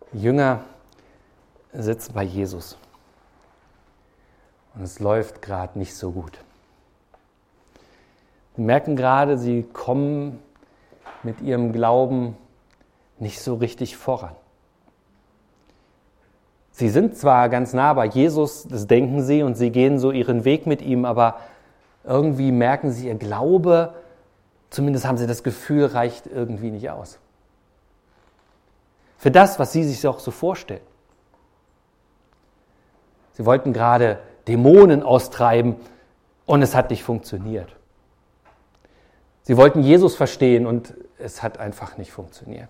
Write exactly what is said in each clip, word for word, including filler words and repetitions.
Die Jünger sitzen bei Jesus und es läuft gerade nicht so gut. Sie merken gerade, sie kommen mit ihrem Glauben nicht so richtig voran. Sie sind zwar ganz nah bei Jesus, das denken sie, und sie gehen so ihren Weg mit ihm, aber irgendwie merken sie, ihr Glaube, zumindest haben sie das Gefühl, reicht irgendwie nicht aus. Für das, was sie sich auch so vorstellen. Sie wollten gerade Dämonen austreiben und es hat nicht funktioniert. Sie wollten Jesus verstehen und es hat einfach nicht funktioniert.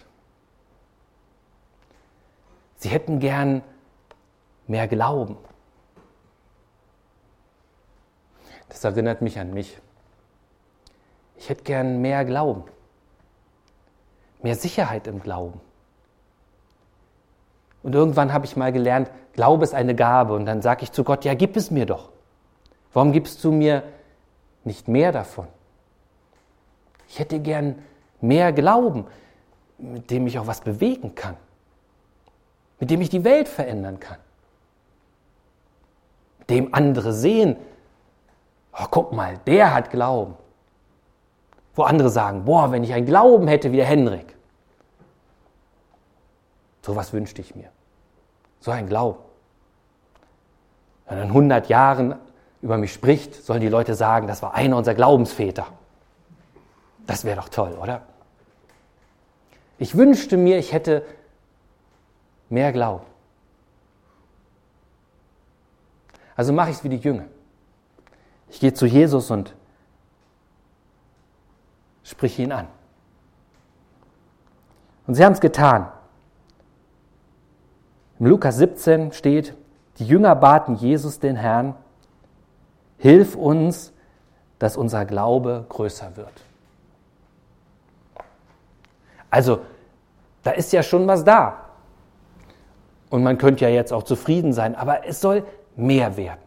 Sie hätten gern mehr Glauben. Das erinnert mich an mich. Ich hätte gern mehr Glauben. Mehr Sicherheit im Glauben. Und irgendwann habe ich mal gelernt, Glaube ist eine Gabe. Und dann sage ich zu Gott, ja, gib es mir doch. Warum gibst du mir nicht mehr davon? Ich hätte gern mehr Glauben, mit dem ich auch was bewegen kann. Mit dem ich die Welt verändern kann. Mit dem andere sehen, oh, guck mal, der hat Glauben. Wo andere sagen, boah, wenn ich einen Glauben hätte wie der Henrik. So was wünschte ich mir. So ein Glauben. Wenn er in hundert Jahren über mich spricht, sollen die Leute sagen, das war einer unserer Glaubensväter. Das wäre doch toll, oder? Ich wünschte mir, ich hätte mehr Glauben. Also mache ich es wie die Jünger. Ich gehe zu Jesus und sprich ihn an. Und sie haben es getan. Im Lukas siebzehn steht, die Jünger baten Jesus, den Herrn, hilf uns, dass unser Glaube größer wird. Also, da ist ja schon was da. Und man könnte ja jetzt auch zufrieden sein, aber es soll mehr werden.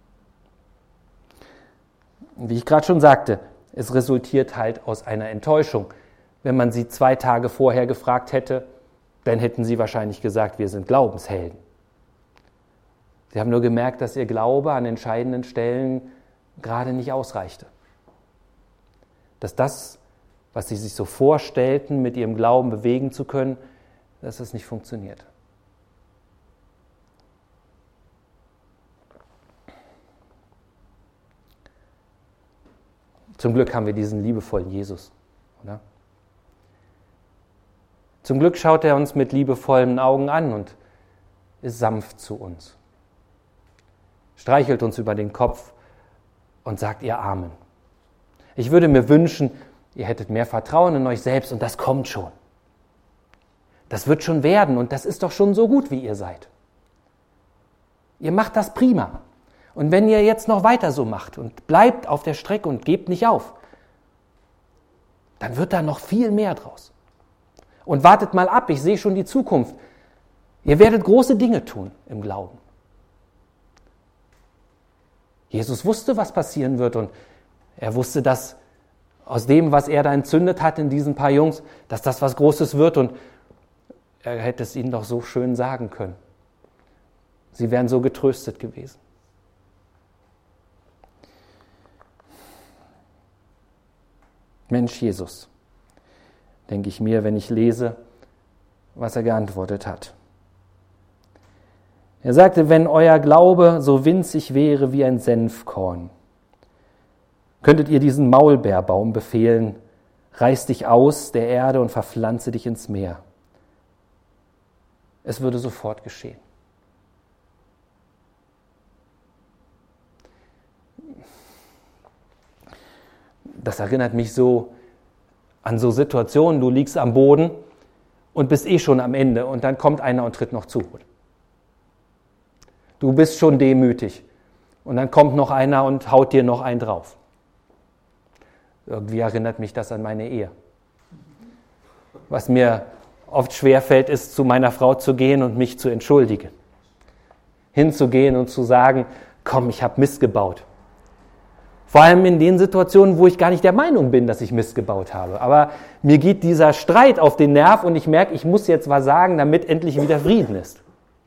Wie ich gerade schon sagte, es resultiert halt aus einer Enttäuschung. Wenn man sie zwei Tage vorher gefragt hätte, dann hätten sie wahrscheinlich gesagt, wir sind Glaubenshelden. Sie haben nur gemerkt, dass ihr Glaube an entscheidenden Stellen gerade nicht ausreichte. Dass das, was sie sich so vorstellten, mit ihrem Glauben bewegen zu können, dass es nicht funktioniert. Zum Glück haben wir diesen liebevollen Jesus, oder? Zum Glück schaut er uns mit liebevollen Augen an und ist sanft zu uns. Streichelt uns über den Kopf und sagt ihr Amen. Ich würde mir wünschen, ihr hättet mehr Vertrauen in euch selbst und das kommt schon. Das wird schon werden und das ist doch schon so gut, wie ihr seid. Ihr macht das prima. Und wenn ihr jetzt noch weiter so macht und bleibt auf der Strecke und gebt nicht auf, dann wird da noch viel mehr draus. Und wartet mal ab, ich sehe schon die Zukunft. Ihr werdet große Dinge tun im Glauben. Jesus wusste, was passieren wird und er wusste, dass aus dem, was er da entzündet hat in diesen paar Jungs, dass das was Großes wird und er hätte es ihnen doch so schön sagen können. Sie wären so getröstet gewesen. Mensch Jesus, denke ich mir, wenn ich lese, was er geantwortet hat. Er sagte, wenn euer Glaube so winzig wäre wie ein Senfkorn, könntet ihr diesen Maulbeerbaum befehlen, reiß dich aus der Erde und verpflanze dich ins Meer. Es würde sofort geschehen. Das erinnert mich so an so Situationen, du liegst am Boden und bist eh schon am Ende und dann kommt einer und tritt noch zu. Du bist schon demütig und dann kommt noch einer und haut dir noch einen drauf. Irgendwie erinnert mich das an meine Ehe. Was mir oft schwerfällt, ist, zu meiner Frau zu gehen und mich zu entschuldigen. Hinzugehen und zu sagen, komm, ich habe Mist gebaut. Vor allem in den Situationen, wo ich gar nicht der Meinung bin, dass ich Mist gebaut habe. Aber mir geht dieser Streit auf den Nerv und ich merke, ich muss jetzt was sagen, damit endlich wieder Frieden ist.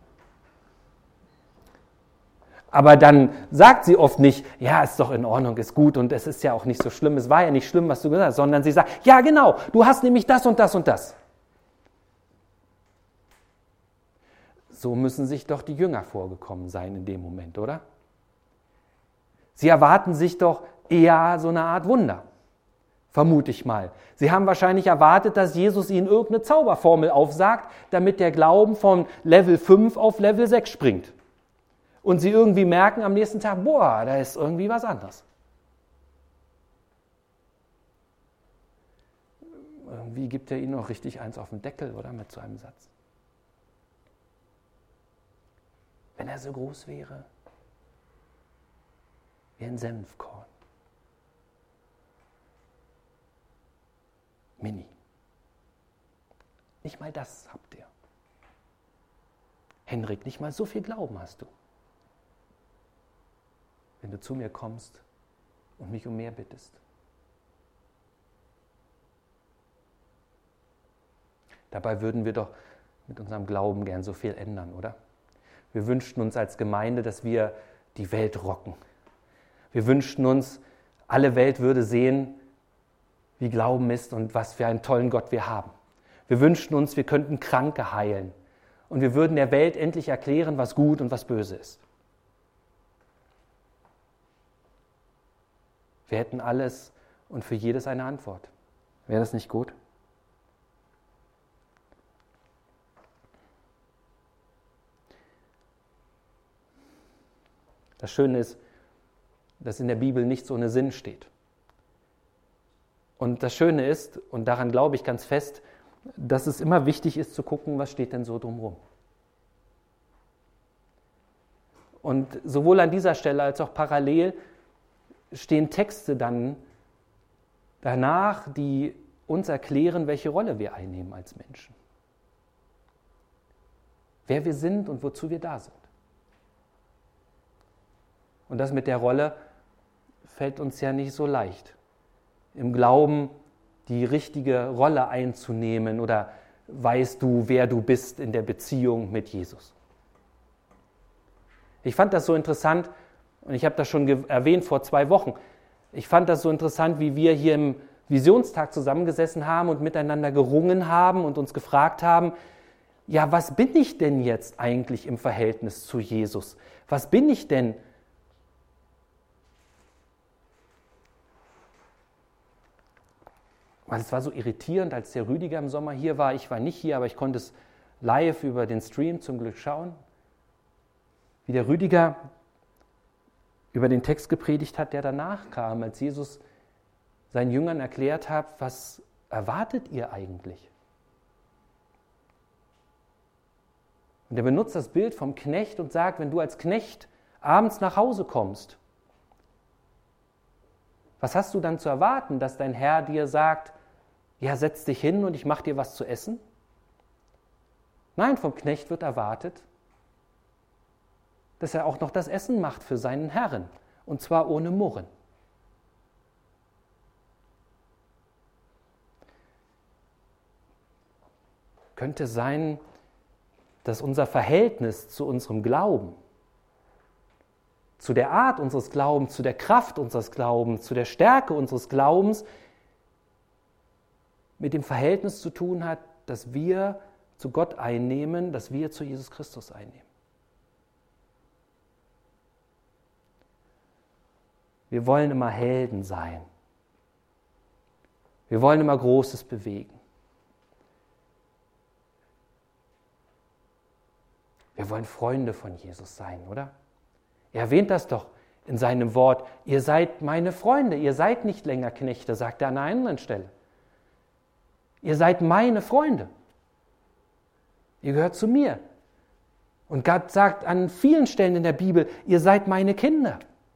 Aber dann sagt sie oft nicht, ja, ist doch in Ordnung, ist gut und es ist ja auch nicht so schlimm, es war ja nicht schlimm, was du gesagt hast, sondern sie sagt, ja genau, du hast nämlich das und das und das. So müssen sich doch die Jünger vorgekommen sein in dem Moment, oder? Sie erwarten sich doch eher so eine Art Wunder, vermute ich mal. Sie haben wahrscheinlich erwartet, dass Jesus ihnen irgendeine Zauberformel aufsagt, damit der Glauben von Level fünf auf Level sechs springt. Und sie irgendwie merken am nächsten Tag, boah, da ist irgendwie was anderes. Irgendwie gibt er ihnen auch richtig eins auf den Deckel, oder? Mit so einem Satz. Wenn er so groß wäre, wie ein Senfkorn. Mini. Nicht mal das habt ihr. Henrik, nicht mal so viel Glauben hast du. Wenn du zu mir kommst und mich um mehr bittest. Dabei würden wir doch mit unserem Glauben gern so viel ändern, oder? Wir wünschten uns als Gemeinde, dass wir die Welt rocken. Wir wünschten uns, alle Welt würde sehen, wie Glauben ist und was für einen tollen Gott wir haben. Wir wünschten uns, wir könnten Kranke heilen und wir würden der Welt endlich erklären, was gut und was böse ist. Wir hätten alles und für jedes eine Antwort. Wäre das nicht gut? Das Schöne ist, dass in der Bibel nichts ohne Sinn steht. Und das Schöne ist, und daran glaube ich ganz fest, dass es immer wichtig ist zu gucken, was steht denn so drumherum. Und sowohl an dieser Stelle als auch parallel stehen Texte dann danach, die uns erklären, welche Rolle wir einnehmen als Menschen. Wer wir sind und wozu wir da sind. Und das mit der Rolle fällt uns ja nicht so leicht. Im Glauben die richtige Rolle einzunehmen oder weißt du, wer du bist in der Beziehung mit Jesus. Ich fand das so interessant, und ich habe das schon ge- erwähnt vor zwei Wochen, ich fand das so interessant, wie wir hier im Visionstag zusammengesessen haben und miteinander gerungen haben und uns gefragt haben, ja, was bin ich denn jetzt eigentlich im Verhältnis zu Jesus? Was bin ich denn? Weil es war so irritierend, als der Rüdiger im Sommer hier war. Ich war nicht hier, aber ich konnte es live über den Stream zum Glück schauen. Wie der Rüdiger über den Text gepredigt hat, der danach kam, als Jesus seinen Jüngern erklärt hat, was erwartet ihr eigentlich? Und er benutzt das Bild vom Knecht und sagt, wenn du als Knecht abends nach Hause kommst, was hast du dann zu erwarten, dass dein Herr dir sagt, ja, setz dich hin und ich mache dir was zu essen? Nein, vom Knecht wird erwartet, dass er auch noch das Essen macht für seinen Herrn, und zwar ohne Murren. Könnte sein, dass unser Verhältnis zu unserem Glauben, zu der Art unseres Glaubens, zu der Kraft unseres Glaubens, zu der Stärke unseres Glaubens mit dem Verhältnis zu tun hat, dass wir zu Gott einnehmen, dass wir zu Jesus Christus einnehmen. Wir wollen immer Helden sein. Wir wollen immer Großes bewegen. Wir wollen Freunde von Jesus sein, oder? Er erwähnt das doch in seinem Wort. Ihr seid meine Freunde, ihr seid nicht länger Knechte, sagt er an einer anderen Stelle. Ihr seid meine Freunde. Ihr gehört zu mir. Und Gott sagt an vielen Stellen in der Bibel, ihr seid meine Kinder.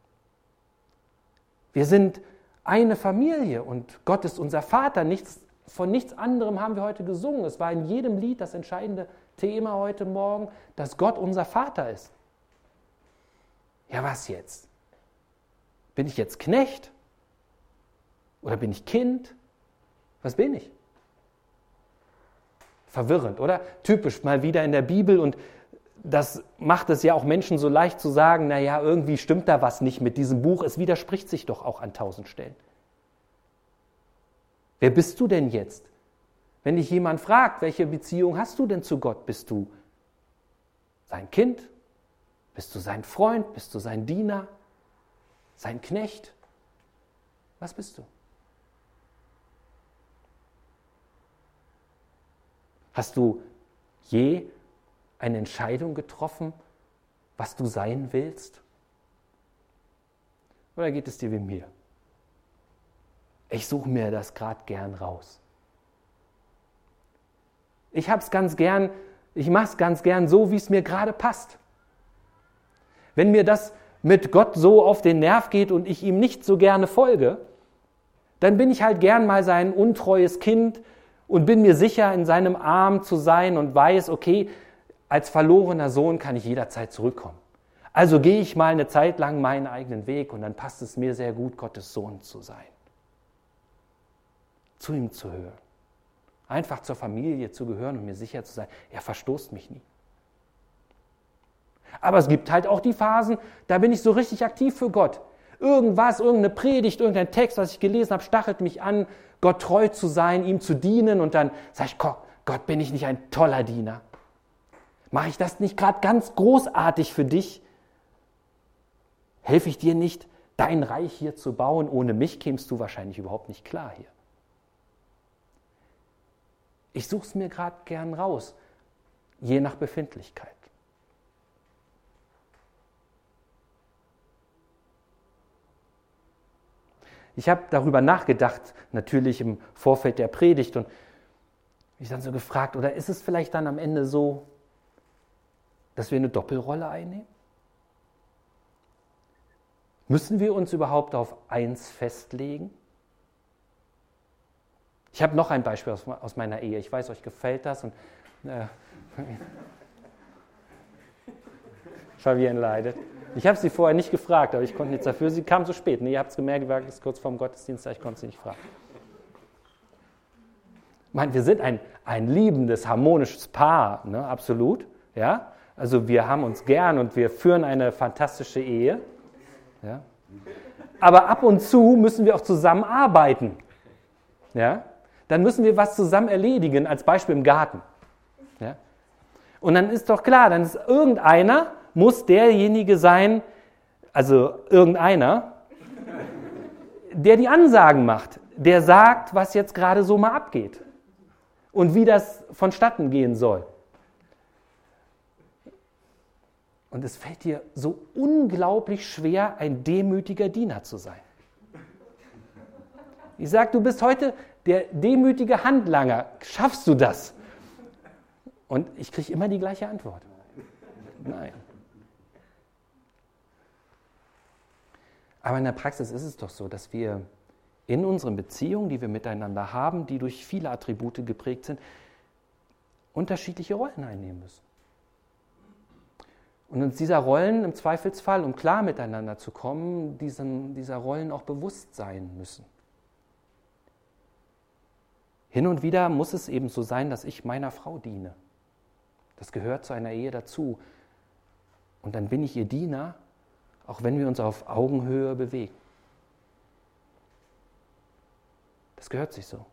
Wir sind eine Familie und Gott ist unser Vater. Nichts, von nichts anderem haben wir heute gesungen. Es war in jedem Lied das entscheidende Thema heute Morgen, dass Gott unser Vater ist. Ja, was jetzt? Bin ich jetzt Knecht? Oder bin ich Kind? Was bin ich? Verwirrend, oder? Typisch mal wieder in der Bibel, und das macht es ja auch Menschen so leicht zu sagen, naja, irgendwie stimmt da was nicht mit diesem Buch, es widerspricht sich doch auch an tausend Stellen. Wer bist du denn jetzt? Wenn dich jemand fragt, welche Beziehung hast du denn zu Gott? Bist du sein Kind? Bist du sein Freund? Bist du sein Diener? Sein Knecht? Was bist du? Hast du je eine Entscheidung getroffen, was du sein willst? Oder geht es dir wie mir? Ich suche mir das gerade gern raus. Ich hab's ganz gern, ich mache es ganz gern so, wie es mir gerade passt. Wenn mir das mit Gott so auf den Nerv geht und ich ihm nicht so gerne folge, dann bin ich halt gern mal sein untreues Kind und bin mir sicher, in seinem Arm zu sein und weiß, okay, als verlorener Sohn kann ich jederzeit zurückkommen. Also gehe ich mal eine Zeit lang meinen eigenen Weg und dann passt es mir sehr gut, Gottes Sohn zu sein. Zu ihm zu hören. Einfach zur Familie zu gehören und mir sicher zu sein, er verstoßt mich nie. Aber es gibt halt auch die Phasen, da bin ich so richtig aktiv für Gott. Irgendwas, irgendeine Predigt, irgendein Text, was ich gelesen habe, stachelt mich an, Gott treu zu sein, ihm zu dienen, und dann sage ich, Gott, bin ich nicht ein toller Diener? Mache ich das nicht gerade ganz großartig für dich? Helfe ich dir nicht, dein Reich hier zu bauen? Ohne mich kämst du wahrscheinlich überhaupt nicht klar hier. Ich suche es mir gerade gern raus, je nach Befindlichkeit. Ich habe darüber nachgedacht, natürlich im Vorfeld der Predigt, und mich dann so gefragt, oder ist es vielleicht dann am Ende so, dass wir eine Doppelrolle einnehmen? Müssen wir uns überhaupt auf eins festlegen? Ich habe noch ein Beispiel aus, aus meiner Ehe. Ich weiß, euch gefällt das. Und äh, Fabienne leidet. Ich habe sie vorher nicht gefragt, aber ich konnte nichts dafür. Sie kam so spät. Nee, ihr habt es gemerkt, ich war kurz vorm Gottesdienst, ich konnte sie nicht fragen. Ich meine, wir sind ein, ein liebendes, harmonisches Paar, ne? Absolut. Ja? Also wir haben uns gern und wir führen eine fantastische Ehe. Ja? Aber ab und zu müssen wir auch zusammenarbeiten. Ja? Dann müssen wir was zusammen erledigen, als Beispiel im Garten. Ja? Und dann ist doch klar, dann ist irgendeiner, muss derjenige sein, also irgendeiner, der die Ansagen macht, der sagt, was jetzt gerade so mal abgeht und wie das vonstatten gehen soll. Und es fällt dir so unglaublich schwer, ein demütiger Diener zu sein. Ich sage, du bist heute der demütige Handlanger. Schaffst du das? Und ich kriege immer die gleiche Antwort. Nein. Aber in der Praxis ist es doch so, dass wir in unseren Beziehungen, die wir miteinander haben, die durch viele Attribute geprägt sind, unterschiedliche Rollen einnehmen müssen. Und uns dieser Rollen im Zweifelsfall, um klar miteinander zu kommen, diesen, dieser Rollen auch bewusst sein müssen. Hin und wieder muss es eben so sein, dass ich meiner Frau diene. Das gehört zu einer Ehe dazu. Und dann bin ich ihr Diener, auch wenn wir uns auf Augenhöhe bewegen. Das gehört sich so.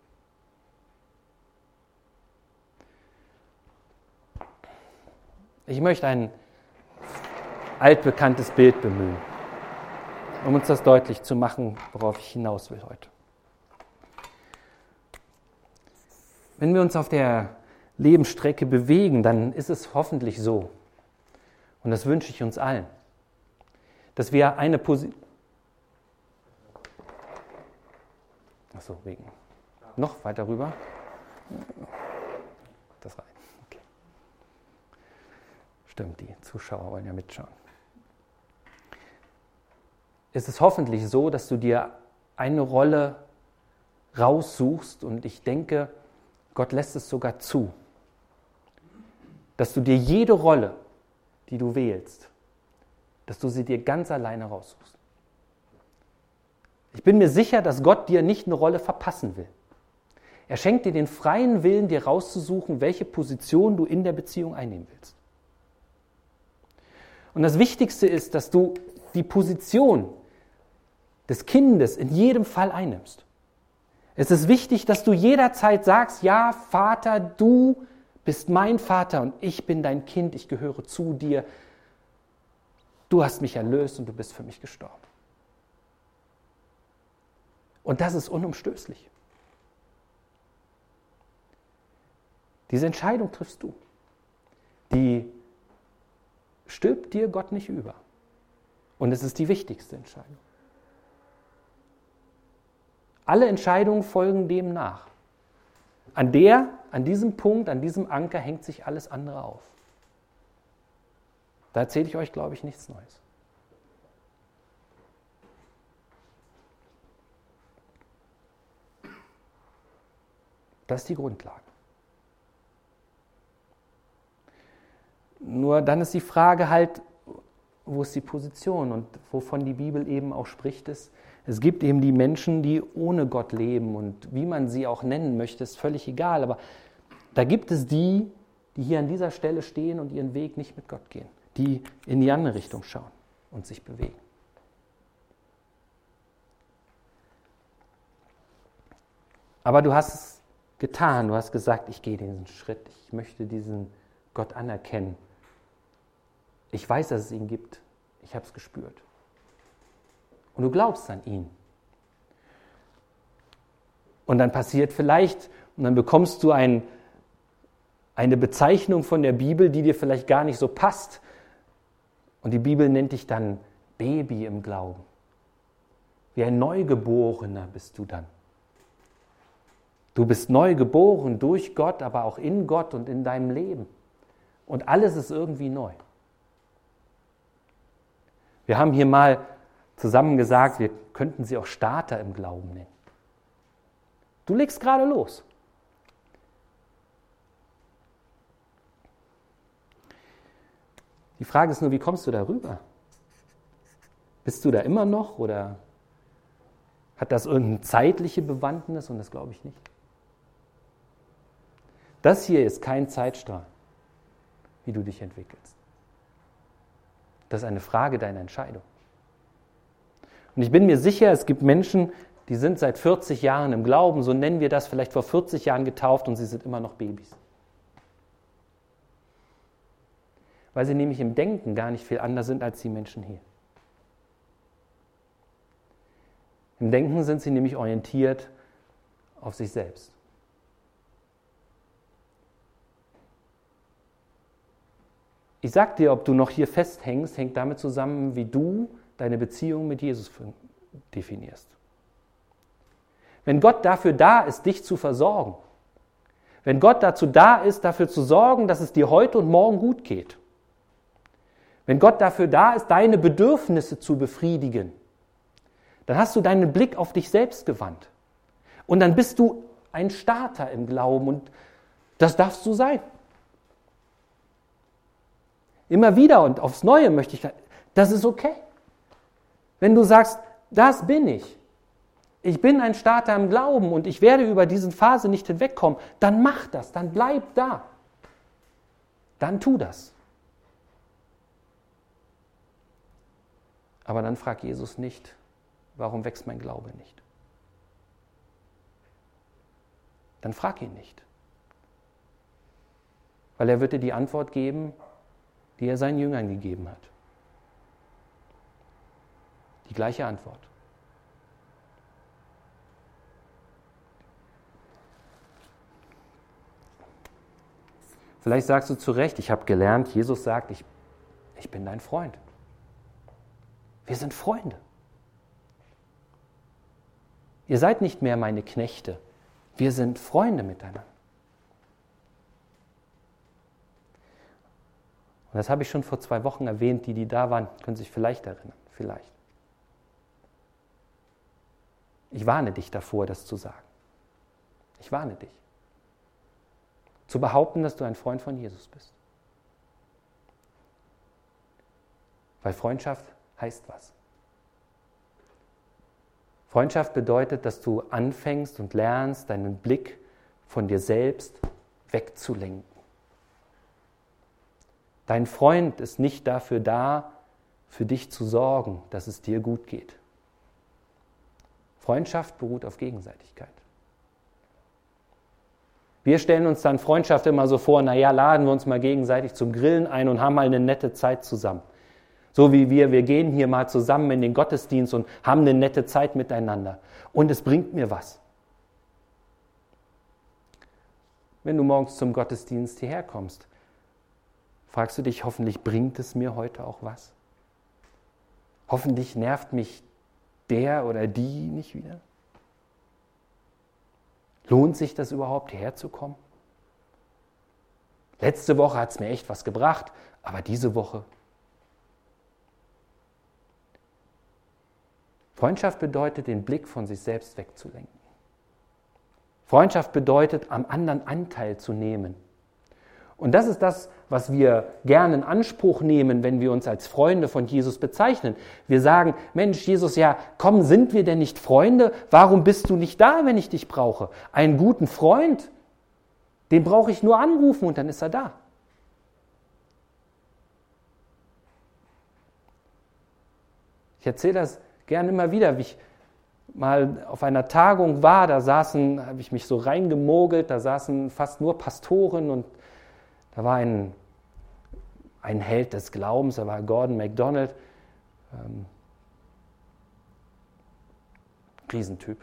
Ich möchte ein altbekanntes Bild bemühen, um uns das deutlich zu machen, worauf ich hinaus will heute. Wenn wir uns auf der Lebensstrecke bewegen, dann ist es hoffentlich so, und das wünsche ich uns allen, dass wir eine Position... Achso, wegen. Noch weiter rüber. Das reicht. Okay. Stimmt, die Zuschauer wollen ja mitschauen. Es ist hoffentlich so, dass du dir eine Rolle raussuchst, und ich denke, Gott lässt es sogar zu, dass du dir jede Rolle, die du wählst, dass du sie dir ganz alleine raussuchst. Ich bin mir sicher, dass Gott dir nicht eine Rolle verpassen will. Er schenkt dir den freien Willen, dir rauszusuchen, welche Position du in der Beziehung einnehmen willst. Und das Wichtigste ist, dass du die Position des Kindes in jedem Fall einnimmst. Es ist wichtig, dass du jederzeit sagst, ja, Vater, du bist mein Vater und ich bin dein Kind, ich gehöre zu dir. Du hast mich erlöst und du bist für mich gestorben. Und das ist unumstößlich. Diese Entscheidung triffst du. Die stülpt dir Gott nicht über. Und es ist die wichtigste Entscheidung. Alle Entscheidungen folgen dem nach. An der, an diesem Punkt, an diesem Anker hängt sich alles andere auf. Da erzähle ich euch, glaube ich, nichts Neues. Das ist die Grundlage. Nur dann ist die Frage halt, wo ist die Position und wovon die Bibel eben auch spricht, ist, es gibt eben die Menschen, die ohne Gott leben und wie man sie auch nennen möchte, ist völlig egal, aber da gibt es die, die hier an dieser Stelle stehen und ihren Weg nicht mit Gott gehen, die in die andere Richtung schauen und sich bewegen. Aber du hast es getan, du hast gesagt, ich gehe diesen Schritt, ich möchte diesen Gott anerkennen. Ich weiß, dass es ihn gibt. Ich habe es gespürt. Und du glaubst an ihn. Und dann passiert vielleicht, und dann bekommst du ein, eine Bezeichnung von der Bibel, die dir vielleicht gar nicht so passt. Und die Bibel nennt dich dann Baby im Glauben. Wie ein Neugeborener bist du dann. Du bist neu geboren durch Gott, aber auch in Gott und in deinem Leben. Und alles ist irgendwie neu. Wir haben hier mal zusammen gesagt, wir könnten sie auch Starter im Glauben nennen. Du legst gerade los. Die Frage ist nur, wie kommst du da rüber? Bist du da immer noch oder hat das irgendeine zeitliche Bewandtnis? Und das glaube ich nicht. Das hier ist kein Zeitstrahl, wie du dich entwickelst. Das ist eine Frage deiner Entscheidung. Und ich bin mir sicher, es gibt Menschen, die sind seit vierzig Jahren im Glauben, so nennen wir das, vielleicht vor vierzig Jahren getauft und sie sind immer noch Babys. Weil sie nämlich im Denken gar nicht viel anders sind als die Menschen hier. Im Denken sind sie nämlich orientiert auf sich selbst. Ich sag dir, ob du noch hier festhängst, hängt damit zusammen, wie du deine Beziehung mit Jesus definierst. Wenn Gott dafür da ist, dich zu versorgen, wenn Gott dazu da ist, dafür zu sorgen, dass es dir heute und morgen gut geht, wenn Gott dafür da ist, deine Bedürfnisse zu befriedigen, dann hast du deinen Blick auf dich selbst gewandt. Und dann bist du ein Starter im Glauben und das darfst du sein. Immer wieder und aufs Neue möchte ich, das ist okay. Wenn du sagst, das bin ich, ich bin ein Starter im Glauben und ich werde über diese Phase nicht hinwegkommen, dann mach das, dann bleib da. Dann tu das. Aber dann fragt Jesus nicht, warum wächst mein Glaube nicht? Dann frag ihn nicht. Weil er wird dir die Antwort geben, die er seinen Jüngern gegeben hat. Die gleiche Antwort. Vielleicht sagst du zu Recht, ich habe gelernt, Jesus sagt, ich, ich bin dein Freund. Wir sind Freunde. Ihr seid nicht mehr meine Knechte. Wir sind Freunde miteinander. Und das habe ich schon vor zwei Wochen erwähnt, die, die da waren, können sich vielleicht erinnern. Vielleicht. Ich warne dich davor, das zu sagen. Ich warne dich. Zu behaupten, dass du ein Freund von Jesus bist. Weil Freundschaft heißt was. Freundschaft bedeutet, dass du anfängst und lernst, deinen Blick von dir selbst wegzulenken. Dein Freund ist nicht dafür da, für dich zu sorgen, dass es dir gut geht. Freundschaft beruht auf Gegenseitigkeit. Wir stellen uns dann Freundschaft immer so vor, naja, laden wir uns mal gegenseitig zum Grillen ein und haben mal eine nette Zeit zusammen. So wie wir, wir gehen hier mal zusammen in den Gottesdienst und haben eine nette Zeit miteinander. Und es bringt mir was. Wenn du morgens zum Gottesdienst hierher kommst, fragst du dich, hoffentlich bringt es mir heute auch was? Hoffentlich nervt mich der oder die nicht wieder? Lohnt sich das überhaupt, hierher zu kommen? Letzte Woche hat es mir echt was gebracht, aber diese Woche. Freundschaft bedeutet, den Blick von sich selbst wegzulenken. Freundschaft bedeutet, am anderen Anteil zu nehmen. Und das ist das, was wir gerne in Anspruch nehmen, wenn wir uns als Freunde von Jesus bezeichnen. Wir sagen, Mensch, Jesus, ja, komm, sind wir denn nicht Freunde? Warum bist du nicht da, wenn ich dich brauche? Einen guten Freund, den brauche ich nur anrufen und dann ist er da. Ich erzähle das gerne immer wieder, wie ich mal auf einer Tagung war, da saßen, habe ich mich so reingemogelt, da saßen fast nur Pastoren und da war ein, ein Held des Glaubens, da war Gordon MacDonald, ähm, Riesentyp.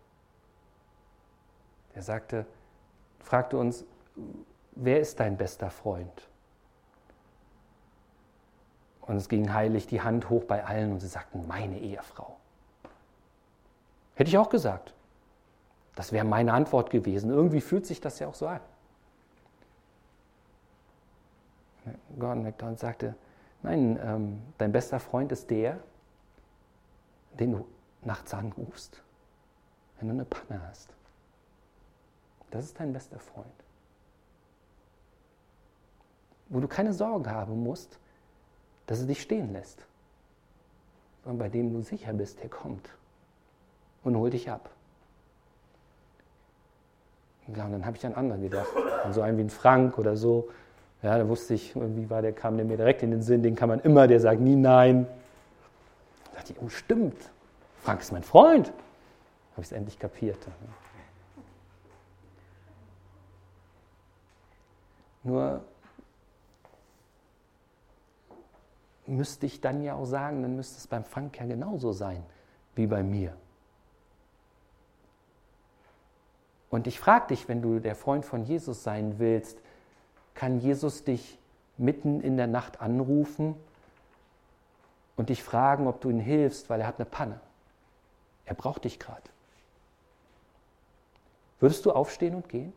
Der sagte, fragte uns, wer ist dein bester Freund? Und es ging heilig die Hand hoch bei allen und sie sagten, meine Ehefrau. Hätte ich auch gesagt. Das wäre meine Antwort gewesen. Irgendwie fühlt sich das ja auch so an. Gordon MacDonald sagte, nein, ähm, dein bester Freund ist der, den du nachts anrufst, wenn du eine Panne hast. Das ist dein bester Freund. Wo du keine Sorge haben musst, dass er dich stehen lässt, sondern bei dem du sicher bist, der kommt und holt dich ab. Ja, und dann habe ich an anderen gedacht, an so einen wie ein Frank oder so. Ja, da wusste ich, irgendwie war der, kam der mir direkt in den Sinn, den kann man immer, der sagt nie nein. Da dachte ich, oh stimmt, Frank ist mein Freund. Habe ich es endlich kapiert. Nur müsste ich dann ja auch sagen, dann müsste es beim Frank ja genauso sein wie bei mir. Und ich frage dich, wenn du der Freund von Jesus sein willst, kann Jesus dich mitten in der Nacht anrufen und dich fragen, ob du ihm hilfst, weil er hat eine Panne. Er braucht dich gerade. Würdest du aufstehen und gehen?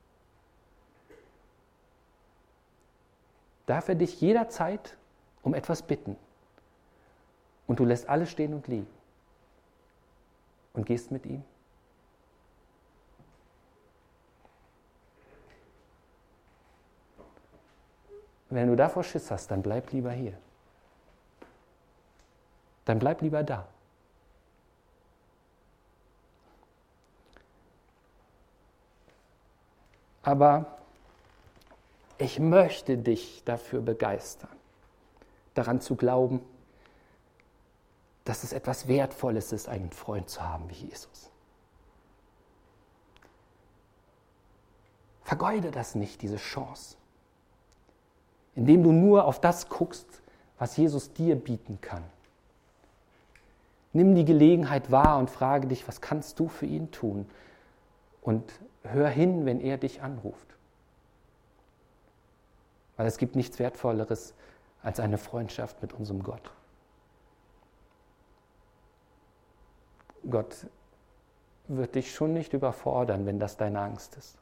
Darf er dich jederzeit um etwas bitten und du lässt alles stehen und liegen und gehst mit ihm? Wenn du davor Schiss hast, dann bleib lieber hier. Dann bleib lieber da. Aber ich möchte dich dafür begeistern, daran zu glauben, dass es etwas Wertvolles ist, einen Freund zu haben wie Jesus. Vergeude das nicht, diese Chance, indem du nur auf das guckst, was Jesus dir bieten kann. Nimm die Gelegenheit wahr und frage dich, was kannst du für ihn tun? Und hör hin, wenn er dich anruft. Weil es gibt nichts Wertvolleres als eine Freundschaft mit unserem Gott. Gott wird dich schon nicht überfordern, wenn das deine Angst ist.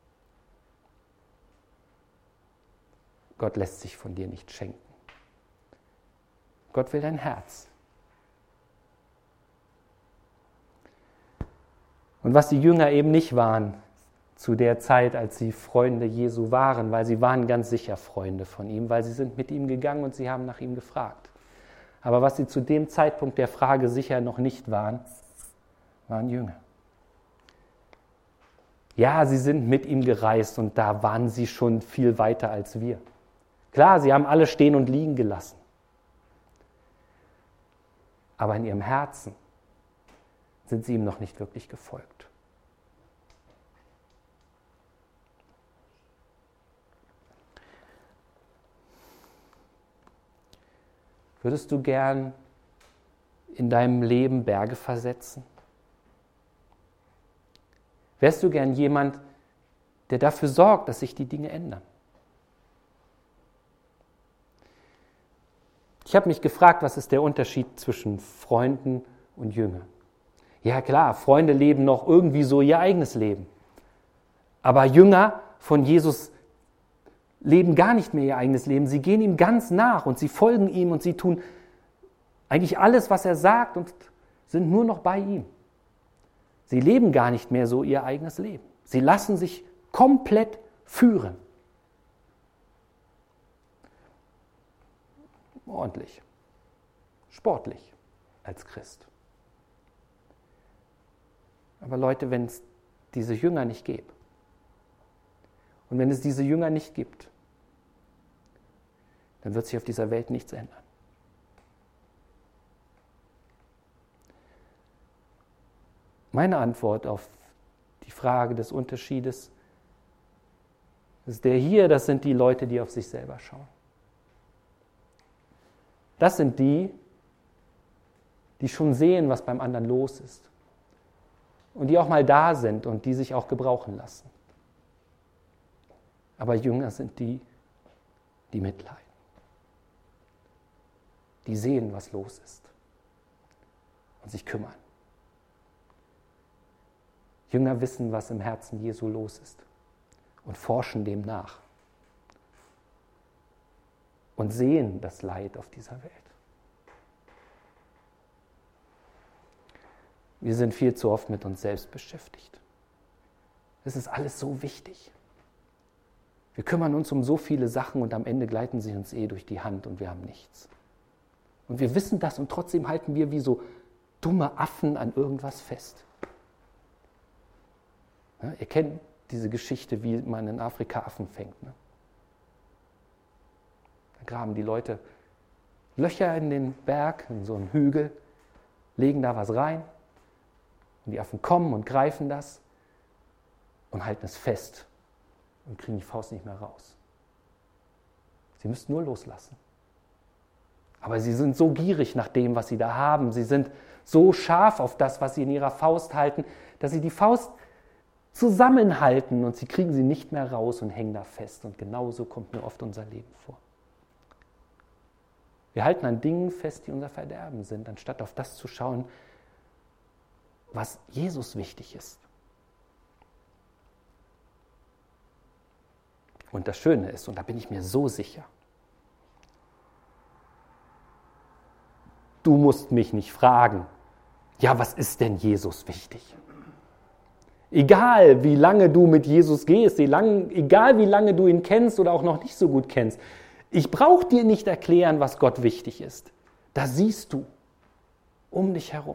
Gott lässt sich von dir nicht schenken. Gott will dein Herz. Und was die Jünger eben nicht waren zu der Zeit, als sie Freunde Jesu waren, weil sie waren ganz sicher Freunde von ihm, weil sie sind mit ihm gegangen und sie haben nach ihm gefragt. Aber was sie zu dem Zeitpunkt der Frage sicher noch nicht waren, waren Jünger. Ja, sie sind mit ihm gereist und da waren sie schon viel weiter als wir. Klar, sie haben alle stehen und liegen gelassen. Aber in ihrem Herzen sind sie ihm noch nicht wirklich gefolgt. Würdest du gern in deinem Leben Berge versetzen? Wärst du gern jemand, der dafür sorgt, dass sich die Dinge ändern? Ich habe mich gefragt, was ist der Unterschied zwischen Freunden und Jüngern? Ja klar, Freunde leben noch irgendwie so ihr eigenes Leben. Aber Jünger von Jesus leben gar nicht mehr ihr eigenes Leben. Sie gehen ihm ganz nach und sie folgen ihm und sie tun eigentlich alles, was er sagt und sind nur noch bei ihm. Sie leben gar nicht mehr so ihr eigenes Leben. Sie lassen sich komplett führen. Ordentlich, sportlich als Christ. Aber Leute, wenn es diese Jünger nicht gäbe und wenn es diese Jünger nicht gibt, dann wird sich auf dieser Welt nichts ändern. Meine Antwort auf die Frage des Unterschiedes ist der hier, das sind die Leute, die auf sich selber schauen. Das sind die, die schon sehen, was beim anderen los ist. Und die auch mal da sind und die sich auch gebrauchen lassen. Aber Jünger sind die, die mitleiden. Die sehen, was los ist und sich kümmern. Jünger wissen, was im Herzen Jesu los ist und forschen dem nach und sehen das Leid auf dieser Welt. Wir sind viel zu oft mit uns selbst beschäftigt. Es ist alles so wichtig. Wir kümmern uns um so viele Sachen und am Ende gleiten sie uns eh durch die Hand und wir haben nichts. Und wir wissen das und trotzdem halten wir wie so dumme Affen an irgendwas fest. Ja, ihr kennt diese Geschichte, wie man in Afrika Affen fängt. Ne? Da graben die Leute Löcher in den Berg, in so einen Hügel, legen da was rein und die Affen kommen und greifen das und halten es fest und kriegen die Faust nicht mehr raus. Sie müssen nur loslassen. Aber sie sind so gierig nach dem, was sie da haben. Sie sind so scharf auf das, was sie in ihrer Faust halten, dass sie die Faust zusammenhalten und sie kriegen sie nicht mehr raus und hängen da fest. Und genauso kommt mir oft unser Leben vor. Wir halten an Dingen fest, die unser Verderben sind, anstatt auf das zu schauen, was Jesus wichtig ist. Und das Schöne ist, und da bin ich mir so sicher, du musst mich nicht fragen, ja, was ist denn Jesus wichtig? Egal, wie lange du mit Jesus gehst, egal, wie lange du ihn kennst oder auch noch nicht so gut kennst, ich brauche dir nicht erklären, was Gott wichtig ist. Da siehst du um dich herum.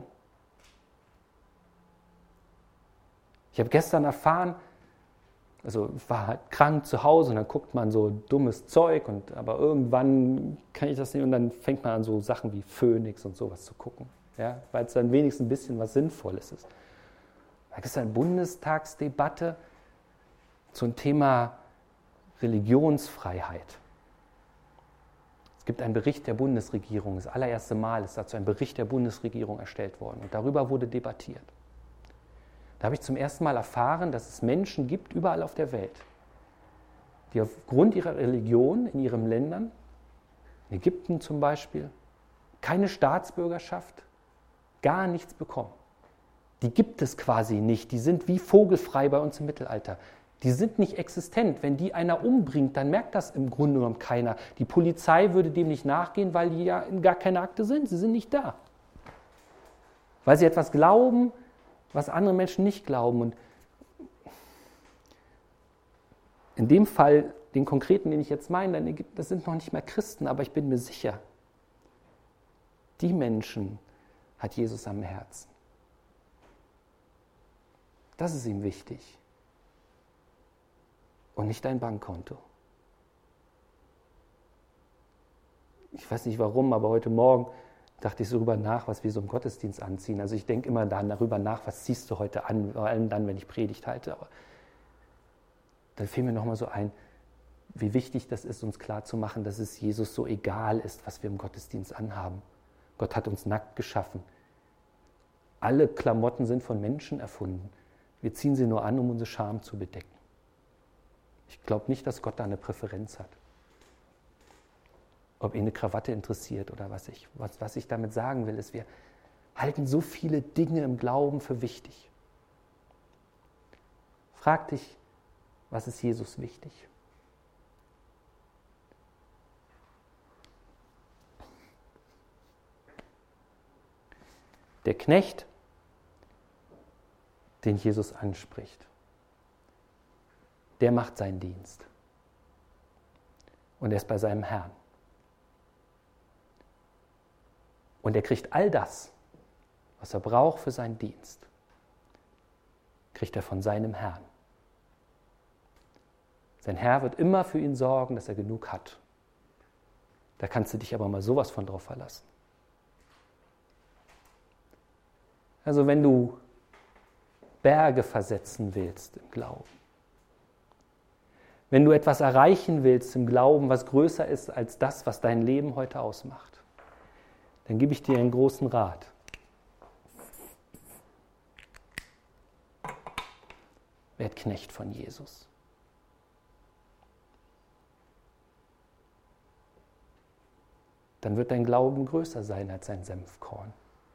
Ich habe gestern erfahren, also ich war halt krank zu Hause und dann guckt man so dummes Zeug, und aber irgendwann kann ich das nicht und dann fängt man an, so Sachen wie Phoenix und sowas zu gucken, ja, weil es dann wenigstens ein bisschen was Sinnvolles ist. Da gibt es eine Bundestagsdebatte zum Thema Religionsfreiheit. Es gibt einen Bericht der Bundesregierung, das allererste Mal ist dazu ein Bericht der Bundesregierung erstellt worden und darüber wurde debattiert. Da habe ich zum ersten Mal erfahren, dass es Menschen gibt, überall auf der Welt, die aufgrund ihrer Religion in ihren Ländern, in Ägypten zum Beispiel, keine Staatsbürgerschaft, gar nichts bekommen. Die gibt es quasi nicht, die sind wie vogelfrei bei uns im Mittelalter. Die sind nicht existent. Wenn die einer umbringt, dann merkt das im Grunde genommen keiner. Die Polizei würde dem nicht nachgehen, weil die ja in gar keine Akte sind. Sie sind nicht da. Weil sie etwas glauben, was andere Menschen nicht glauben. Und in dem Fall, den konkreten, den ich jetzt meine, das sind noch nicht mehr Christen, aber ich bin mir sicher, die Menschen hat Jesus am Herzen. Das ist ihm wichtig. Und nicht dein Bankkonto. Ich weiß nicht warum, aber heute Morgen dachte ich so darüber nach, was wir so im Gottesdienst anziehen. Also ich denke immer dann darüber nach, was ziehst du heute an, vor allem dann, wenn ich Predigt halte. Aber dann fiel mir nochmal so ein, wie wichtig das ist, uns klarzumachen, dass es Jesus so egal ist, was wir im Gottesdienst anhaben. Gott hat uns nackt geschaffen. Alle Klamotten sind von Menschen erfunden. Wir ziehen sie nur an, um unsere Scham zu bedecken. Ich glaube nicht, dass Gott da eine Präferenz hat. Ob ihn eine Krawatte interessiert oder was ich. Was, was ich damit sagen will, ist, wir halten so viele Dinge im Glauben für wichtig. Frag dich, was ist Jesus wichtig? Der Knecht, den Jesus anspricht, der macht seinen Dienst. Und er ist bei seinem Herrn. Und er kriegt all das, was er braucht für seinen Dienst, kriegt er von seinem Herrn. Sein Herr wird immer für ihn sorgen, dass er genug hat. Da kannst du dich aber mal sowas von drauf verlassen. Also wenn du Berge versetzen willst im Glauben, wenn du etwas erreichen willst im Glauben, was größer ist als das, was dein Leben heute ausmacht, dann gebe ich dir einen großen Rat. Werd Knecht von Jesus. Dann wird dein Glauben größer sein als ein Senfkorn.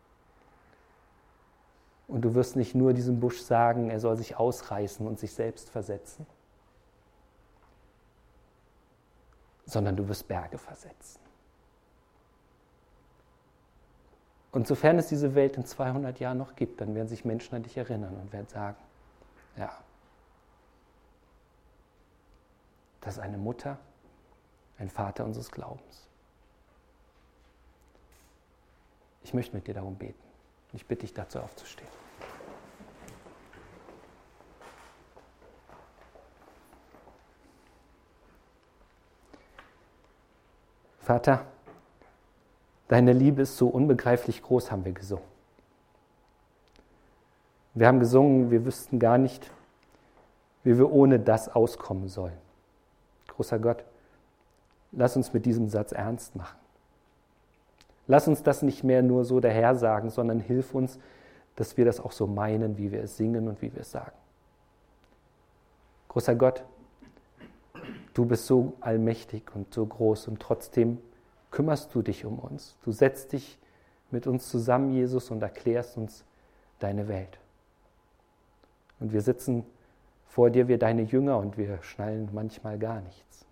Und du wirst nicht nur diesem Busch sagen, er soll sich ausreißen und sich selbst versetzen, sondern du wirst Berge versetzen. Und sofern es diese Welt in zweihundert Jahren noch gibt, dann werden sich Menschen an dich erinnern und werden sagen, ja, das ist eine Mutter, ein Vater unseres Glaubens. Ich möchte mit dir darum beten. Ich bitte dich dazu aufzustehen. Vater, deine Liebe ist so unbegreiflich groß, haben wir gesungen. Wir haben gesungen, wir wüssten gar nicht, wie wir ohne das auskommen sollen. Großer Gott, lass uns mit diesem Satz ernst machen. Lass uns das nicht mehr nur so dahersagen, sondern hilf uns, dass wir das auch so meinen, wie wir es singen und wie wir es sagen. Großer Gott, du bist so allmächtig und so groß und trotzdem kümmerst du dich um uns. Du setzt dich mit uns zusammen, Jesus, und erklärst uns deine Welt. Und wir sitzen vor dir, wir deine Jünger, und wir schnallen manchmal gar nichts.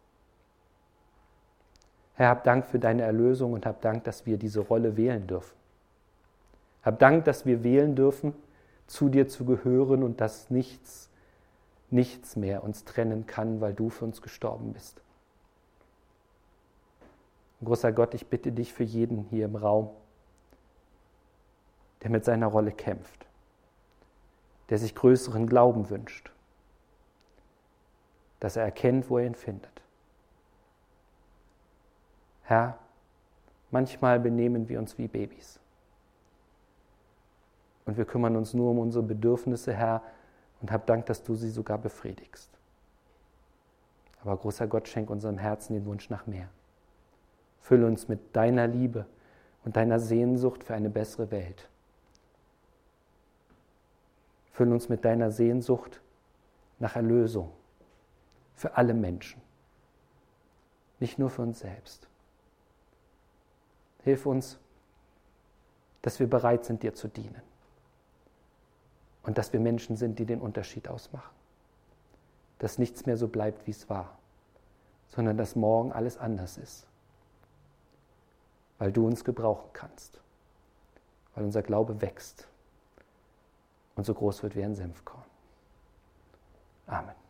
Herr, hab Dank für deine Erlösung und hab Dank, dass wir diese Rolle wählen dürfen. Hab Dank, dass wir wählen dürfen, zu dir zu gehören und dass nichts, nichts mehr uns trennen kann, weil du für uns gestorben bist. Großer Gott, ich bitte dich für jeden hier im Raum, der mit seiner Rolle kämpft, der sich größeren Glauben wünscht, dass er erkennt, wo er ihn findet. Herr, manchmal benehmen wir uns wie Babys. Und wir kümmern uns nur um unsere Bedürfnisse, Herr, und hab Dank, dass du sie sogar befriedigst. Aber großer Gott, schenk unserem Herzen den Wunsch nach mehr. Fülle uns mit deiner Liebe und deiner Sehnsucht für eine bessere Welt. Fülle uns mit deiner Sehnsucht nach Erlösung für alle Menschen, nicht nur für uns selbst. Hilf uns, dass wir bereit sind, dir zu dienen und dass wir Menschen sind, die den Unterschied ausmachen. Dass nichts mehr so bleibt, wie es war, sondern dass morgen alles anders ist, weil du uns gebrauchen kannst, weil unser Glaube wächst und so groß wird wie ein Senfkorn. Amen.